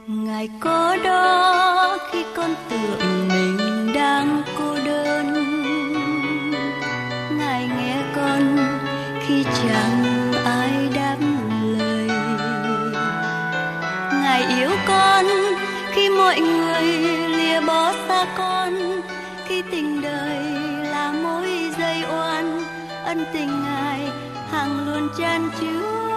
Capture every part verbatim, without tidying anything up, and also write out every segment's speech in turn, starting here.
Ngài có đó khi con tưởng mình đang cô đơn, Ngài nghe con khi chẳng ai đáp lời, Ngài yêu con khi mọi người lìa bỏ xa con, khi tình đời là mối dây oan, ân tình Ngài hằng luôn chan chứa.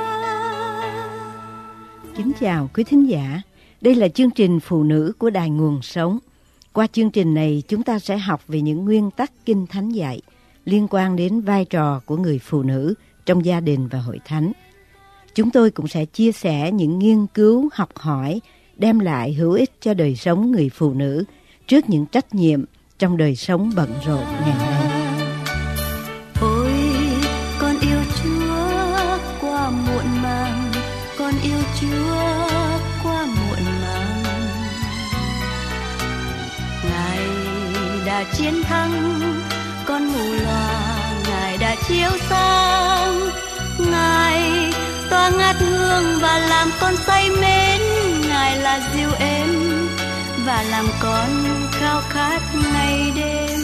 Kính chào quý thính giả, đây là chương trình Phụ nữ của Đài Nguồn Sống. Qua chương trình này chúng ta sẽ học về những nguyên tắc Kinh Thánh dạy liên quan đến vai trò của người phụ nữ trong gia đình và hội thánh. Chúng tôi cũng sẽ chia sẻ những nghiên cứu học hỏi đem lại hữu ích cho đời sống người phụ nữ trước những trách nhiệm trong đời sống bận rộn ngày nay. Ôi, con yêu Chúa qua muộn màng, con yêu Chúa qua muộn màng. Ngài đã chiến thắng con mù loà, Ngài đã chiếu sáng, Ngài tỏa ngát hương và làm con say mến, Ngài là dịu êm và làm con khao khát ngày đêm.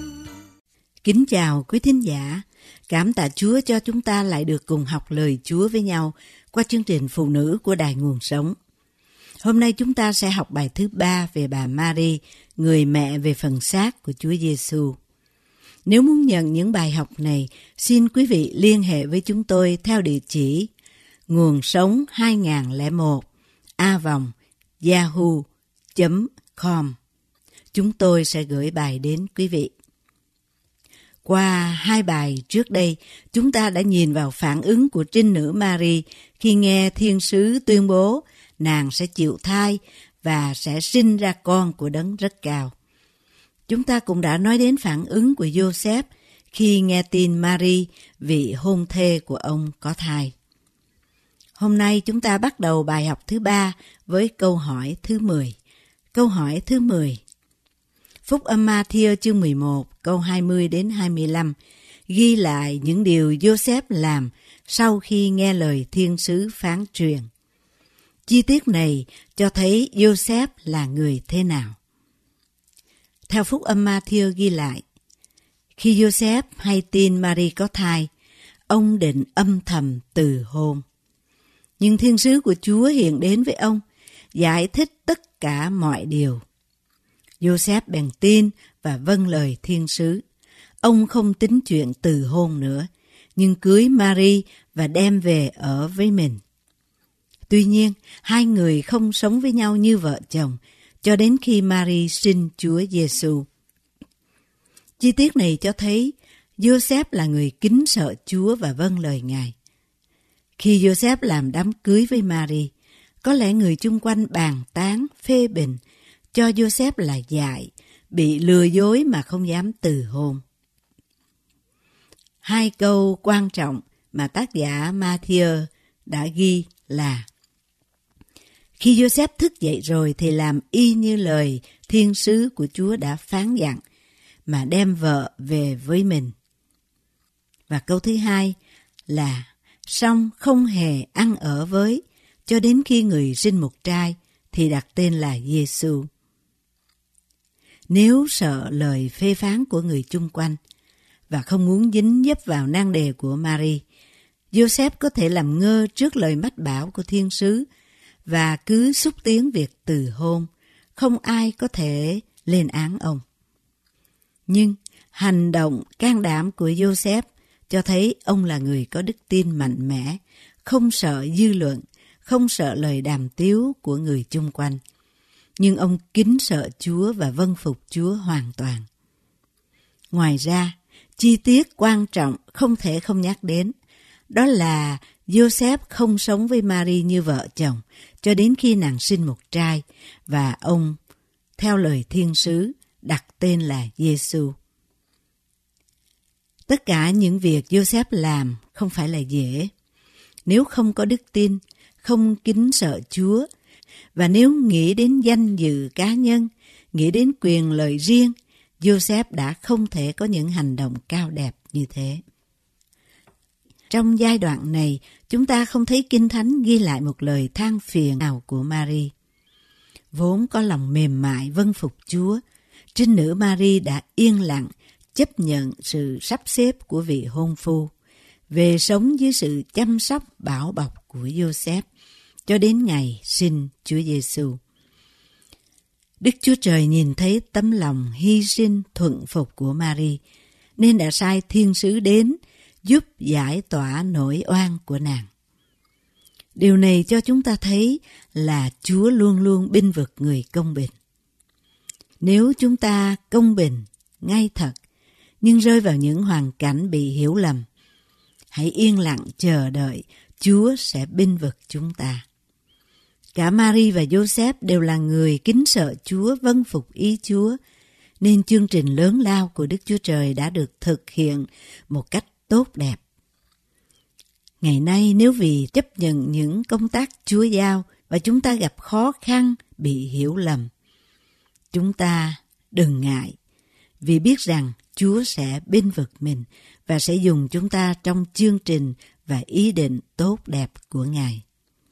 Kính chào quý thính giả, cảm tạ Chúa cho chúng ta lại được cùng học lời Chúa với nhau qua chương trình Phụ nữ của Đài Nguồn Sống. Hôm nay chúng ta sẽ học bài thứ ba về bà Mary, người mẹ về phần xác của Chúa Giêsu. Nếu muốn nhận những bài học này, xin quý vị liên hệ với chúng tôi theo địa chỉ nguồn sống hai không không một a vòng yahoo chấm com. Chúng tôi sẽ gửi bài đến quý vị. Qua hai bài trước đây, chúng ta đã nhìn vào phản ứng của trinh nữ Mary khi nghe thiên sứ tuyên bố nàng sẽ chịu thai và sẽ sinh ra con của Đấng Rất Cao. Chúng ta cũng đã nói đến phản ứng của Joseph khi nghe tin Mary, vị hôn thê của ông, có thai. Hôm nay chúng ta bắt đầu bài học thứ ba với câu hỏi thứ mười. Câu hỏi thứ mười. Phúc âm Ma-thi-ơ chương mười một, câu hai mươi đến hai mươi lăm ghi lại những điều Joseph làm sau khi nghe lời thiên sứ phán truyền. Chi tiết này cho thấy Joseph là người thế nào. Theo Phúc âm Ma-thi-ơ ghi lại, khi Joseph hay tin Mary có thai, ông định âm thầm từ hôn. Nhưng thiên sứ của Chúa hiện đến với ông, giải thích tất cả mọi điều. Joseph bèn tin và vâng lời thiên sứ. Ông không tính chuyện từ hôn nữa, nhưng cưới Mary và đem về ở với mình. Tuy nhiên, hai người không sống với nhau như vợ chồng, cho đến khi Mary sinh Chúa Giêsu. Chi tiết này cho thấy Joseph là người kính sợ Chúa và vâng lời Ngài. Khi Joseph làm đám cưới với Mary, có lẽ người chung quanh bàn tán, phê bình, cho Joseph là dại, bị lừa dối mà không dám từ hôn. Hai câu quan trọng mà tác giả Ma-thi-ơ đã ghi là: khi Joseph thức dậy rồi thì làm y như lời thiên sứ của Chúa đã phán dặn, mà đem vợ về với mình. Và câu thứ hai là song không hề ăn ở với, cho đến khi người sinh một trai thì đặt tên là Giêsu. Nếu sợ lời phê phán của người chung quanh và không muốn dính dấp vào nan đề của Mary, Joseph có thể làm ngơ trước lời mách bảo của thiên sứ và cứ xúc tiến việc từ hôn, không ai có thể lên án ông. Nhưng hành động can đảm của Joseph cho thấy ông là người có đức tin mạnh mẽ, không sợ dư luận, không sợ lời đàm tiếu của người chung quanh. Nhưng ông kính sợ Chúa và vâng phục Chúa hoàn toàn. Ngoài ra, chi tiết quan trọng không thể không nhắc đến, đó là Joseph không sống với Mary như vợ chồng cho đến khi nàng sinh một trai và ông, theo lời thiên sứ, đặt tên là Giêsu. Tất cả những việc Joseph làm không phải là dễ. Nếu không có đức tin, không kính sợ Chúa, và nếu nghĩ đến danh dự cá nhân, nghĩ đến quyền lợi riêng, Joseph đã không thể có những hành động cao đẹp như thế. Trong giai đoạn này, chúng ta không thấy Kinh Thánh ghi lại một lời than phiền nào của Mary. vốn có lòng mềm mại vâng phục Chúa, trinh nữ Mary đã yên lặng chấp nhận sự sắp xếp của vị hôn phu, về sống dưới sự chăm sóc bảo bọc của Giô-xép cho đến ngày sinh Chúa Giêsu. Đức Chúa Trời nhìn thấy tấm lòng hy sinh thuận phục của Mary, nên đã sai thiên sứ đến giúp giải tỏa nỗi oan của nàng. Điều này cho chúng ta thấy là Chúa luôn luôn bênh vực người công bình. Nếu chúng ta công bình, ngay thật, nhưng rơi vào những hoàn cảnh bị hiểu lầm, hãy yên lặng chờ đợi Chúa sẽ bênh vực chúng ta. Cả Mary và Giô-xép đều là người kính sợ Chúa, vâng phục ý Chúa, nên chương trình lớn lao của Đức Chúa Trời đã được thực hiện một cách tốt đẹp. Ngày nay, nếu vì chấp nhận những công tác Chúa giao và chúng ta gặp khó khăn, bị hiểu lầm, chúng ta đừng ngại, vì biết rằng Chúa sẽ bênh vực mình và sẽ dùng chúng ta trong chương trình và ý định tốt đẹp của Ngài.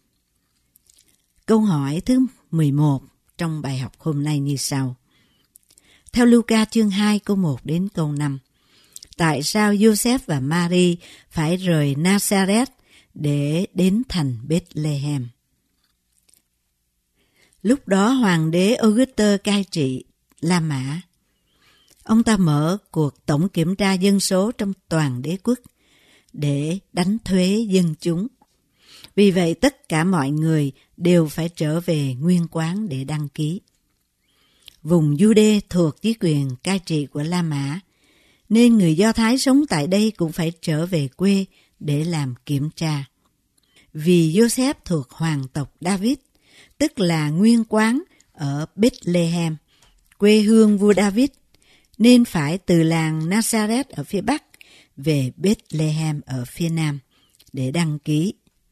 Câu hỏi thứ mười một trong bài học hôm nay như sau. Theo Luca chương hai câu một đến câu năm, tại sao Giô-xép và Mary phải rời Nazareth để đến thành Bethlehem? Lúc đó hoàng đế Auguste cai trị La Mã. Ông ta mở cuộc tổng kiểm tra dân số trong toàn đế quốc để đánh thuế dân chúng. Vì vậy tất cả mọi người đều phải trở về nguyên quán để đăng ký. Vùng Jude thuộc dưới quyền cai trị của La Mã, nên người Do Thái sống tại đây cũng phải trở về quê để làm kiểm tra. Vì Giô-xép thuộc hoàng tộc David, tức là nguyên quán ở Bethlehem, quê hương vua David, nên phải từ làng Nazareth ở phía Bắc về Bethlehem ở phía Nam để đăng ký.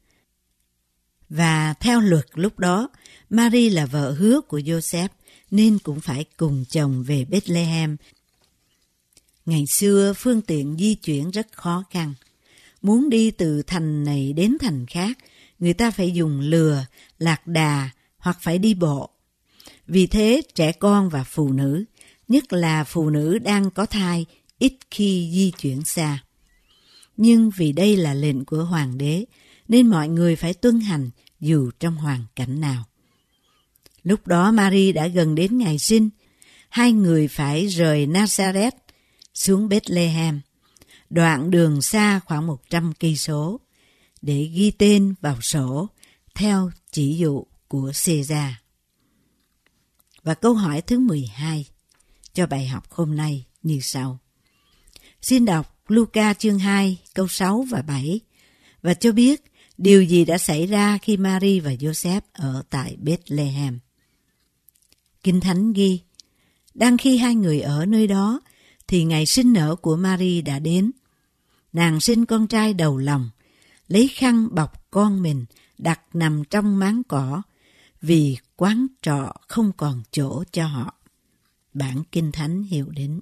Và theo luật lúc đó, Mary là vợ hứa của Giô-xép nên cũng phải cùng chồng về Bethlehem. Ngày xưa phương tiện di chuyển rất khó khăn. Muốn đi từ thành này đến thành khác, người ta phải dùng lừa, lạc đà hoặc phải đi bộ. Vì thế trẻ con và phụ nữ, nhất là phụ nữ đang có thai, ít khi di chuyển xa. Nhưng vì đây là lệnh của hoàng đế, nên mọi người phải tuân hành dù trong hoàn cảnh nào. Lúc đó Mary đã gần đến ngày sinh, hai người phải rời Nazareth xuống Bethlehem, đoạn đường xa khoảng một trăm cây số, để ghi tên vào sổ theo chỉ dụ của Caesar. Và câu hỏi thứ mười hai cho bài học hôm nay như sau. Xin đọc Luca chương hai câu sáu và bảy và cho biết điều gì đã xảy ra khi Mary và Giô-xép ở tại Bethlehem. Kinh Thánh ghi, đang khi hai người ở nơi đó, thì ngày sinh nở của Mary đã đến. Nàng sinh con trai đầu lòng, lấy khăn bọc con mình, đặt nằm trong máng cỏ, vì quán trọ không còn chỗ cho họ. Bản Kinh Thánh hiệu đính.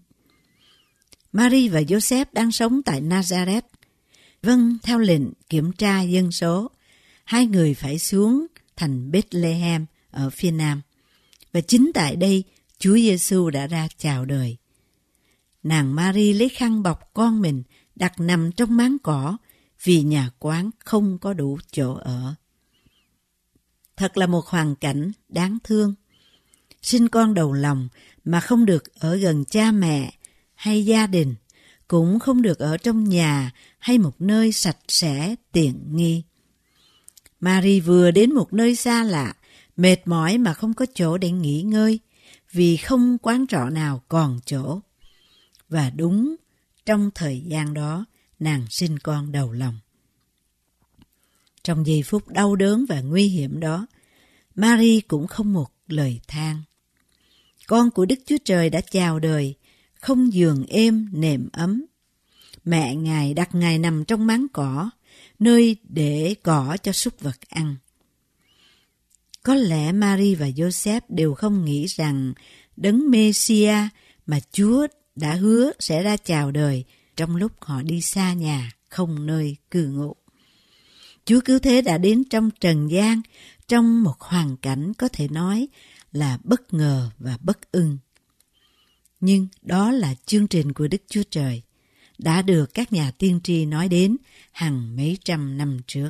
Mary và Giô-xép đang sống tại Nazareth. Vâng, theo lệnh kiểm tra dân số, hai người phải xuống thành Bethlehem ở phía Nam. Và chính tại đây, Chúa Giêsu đã ra chào đời. Nàng Mary lấy khăn bọc con mình, đặt nằm trong máng cỏ, vì nhà quán không có đủ chỗ ở. Thật là một hoàn cảnh đáng thương. Sinh con đầu lòng mà không được ở gần cha mẹ hay gia đình, cũng không được ở trong nhà hay một nơi sạch sẽ tiện nghi. Mary vừa đến một nơi xa lạ, mệt mỏi mà không có chỗ để nghỉ ngơi, vì không quán trọ nào còn chỗ. Và đúng trong thời gian đó, nàng sinh con đầu lòng. Trong giây phút đau đớn và nguy hiểm đó, Mary cũng không một lời than. Con của Đức Chúa Trời đã chào đời, không giường êm nệm ấm. Mẹ Ngài đặt Ngài nằm trong máng cỏ, nơi để cỏ cho súc vật ăn. Có lẽ Mary và Giô-xép đều không nghĩ rằng đấng Mê-si-a mà Chúa đã hứa sẽ ra chào đời trong lúc họ đi xa nhà, không nơi cư ngụ. Chúa cứu thế đã đến trong trần gian, trong một hoàn cảnh có thể nói là bất ngờ và bất ưng. Nhưng đó là chương trình của Đức Chúa Trời, đã được các nhà tiên tri nói đến hàng mấy trăm năm trước.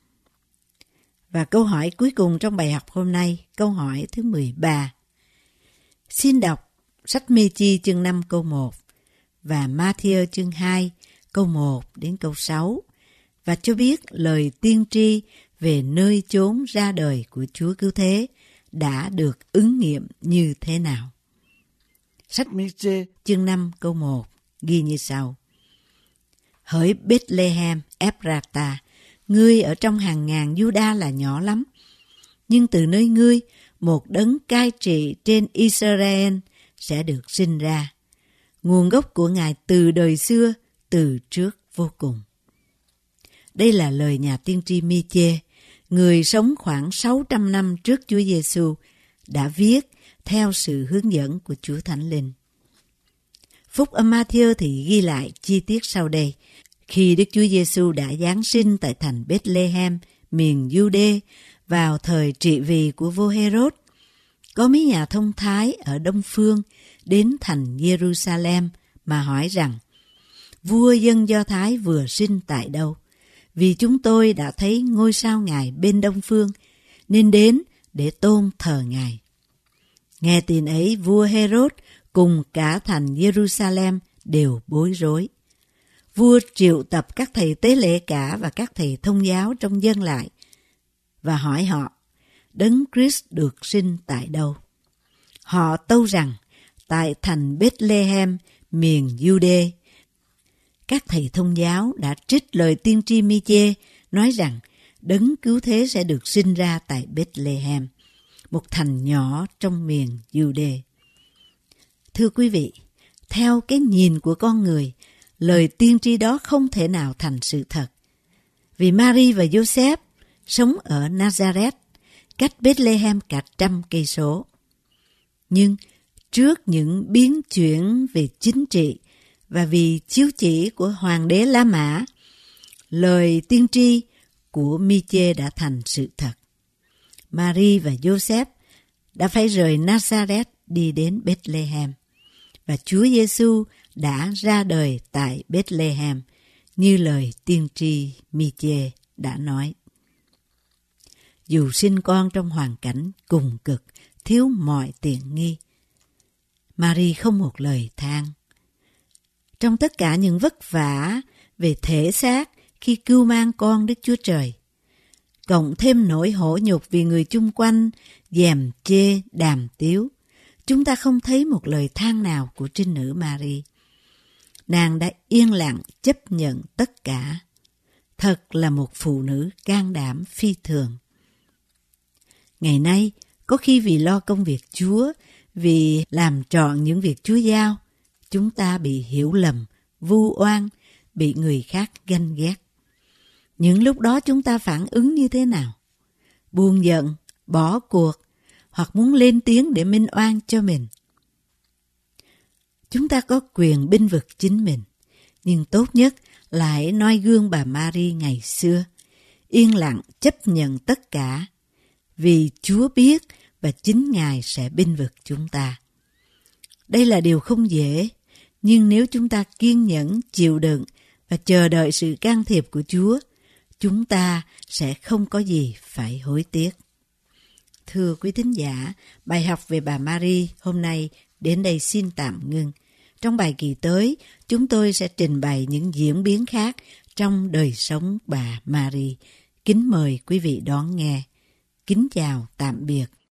Và câu hỏi cuối cùng trong bài học hôm nay, câu hỏi thứ mười ba. Xin đọc sách Mê-chi chương năm câu một và Ma-thi-ơ chương hai câu một đến câu sáu và cho biết lời tiên tri về nơi chốn ra đời của Chúa Cứu Thế đã được ứng nghiệm như thế nào. Sách Mê-chi chương năm câu một ghi như sau. Hỡi Bethlehem Ephrata, ngươi ở trong hàng ngàn Giu-đa là nhỏ lắm, nhưng từ nơi ngươi một đấng cai trị trên Israel sẽ được sinh ra. Nguồn gốc của Ngài từ đời xưa, từ trước vô cùng. Đây là lời nhà tiên tri Mi-chê, người sống khoảng sáu trăm năm trước Chúa Giêsu, đã viết theo sự hướng dẫn của Chúa Thánh Linh. Phúc âm Ma-thi-ơ thì ghi lại chi tiết sau đây. Khi Đức Chúa Giêsu đã giáng sinh tại thành Bethlehem, miền Giu-đê, vào thời trị vì của vua Hê-rốt, có mấy nhà thông thái ở Đông Phương đến thành Giê-ru-sa-lem mà hỏi rằng, vua dân Do Thái vừa sinh tại đâu? Vì chúng tôi đã thấy ngôi sao Ngài bên Đông Phương, nên đến để tôn thờ Ngài. Nghe tin ấy, vua Hê-rốt cùng cả thành Giê-ru-sa-lem đều bối rối. Vua triệu tập các thầy tế lễ cả và các thầy thông giáo trong dân lại và hỏi họ, Đấng Christ được sinh tại đâu? Họ tâu rằng, tại thành Bethlehem, miền Giu-đê. Các thầy thông giáo đã trích lời tiên tri Mi-chê nói rằng Đấng Cứu Thế sẽ được sinh ra tại Bethlehem, một thành nhỏ trong miền Giu-đê. Thưa quý vị, theo cái nhìn của con người, lời tiên tri đó không thể nào thành sự thật. Vì Mary và Joseph sống ở Nazareth, cách Bethlehem cả trăm cây số. Nhưng trước những biến chuyển về chính trị và vì chiếu chỉ của Hoàng đế La Mã, lời tiên tri của Mi-chê đã thành sự thật. Mary và Joseph đã phải rời Nazareth đi đến Bethlehem, và Chúa Giêsu đã ra đời tại Bethlehem như lời tiên tri Mi-chê đã nói. Dù sinh con trong hoàn cảnh cùng cực, thiếu mọi tiện nghi, Mary không một lời than. Trong tất cả những vất vả về thể xác khi cưu mang con Đức Chúa Trời, cộng thêm nỗi hổ nhục vì người chung quanh dèm chê đàm tiếu, chúng ta không thấy một lời than nào của trinh nữ Mary. Nàng đã yên lặng chấp nhận tất cả. Thật là một phụ nữ can đảm phi thường. Ngày nay, có khi vì lo công việc Chúa, vì làm trọn những việc Chúa giao, chúng ta bị hiểu lầm, vu oan, bị người khác ganh ghét. Những lúc đó chúng ta phản ứng như thế nào? Buồn giận, bỏ cuộc, hoặc muốn lên tiếng để minh oan cho mình. Chúng ta có quyền bênh vực chính mình, nhưng tốt nhất là hãy noi gương bà Mary ngày xưa, yên lặng chấp nhận tất cả, vì Chúa biết và chính Ngài sẽ bênh vực chúng ta. Đây là điều không dễ, nhưng nếu chúng ta kiên nhẫn, chịu đựng và chờ đợi sự can thiệp của Chúa, chúng ta sẽ không có gì phải hối tiếc. Thưa quý thính giả, bài học về bà Mary hôm nay đến đây xin tạm ngưng. Trong bài kỳ tới, chúng tôi sẽ trình bày những diễn biến khác trong đời sống bà Mary. Kính mời quý vị đón nghe. Kính chào, tạm biệt.